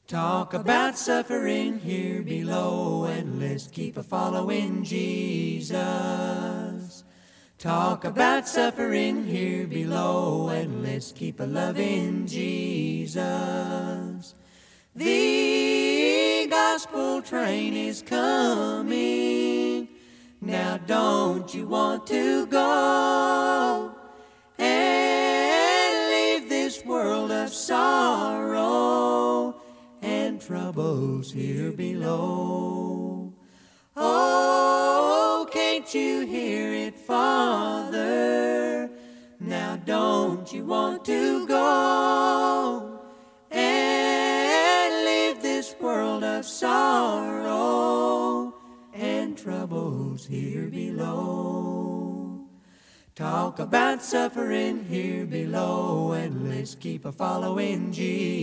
Talk about suffering here below, and let's keep a following Jesus. Talk about suffering here below, and let's keep a loving Jesus. The gospel train is coming. Now don't you want to go and leave this world of sorrow and troubles here below? Oh, can't you hear it, Father? Now don't you want to go and leave this world of sorrow and troubles here below? Talk about suffering here below, and let's keep a following Jesus.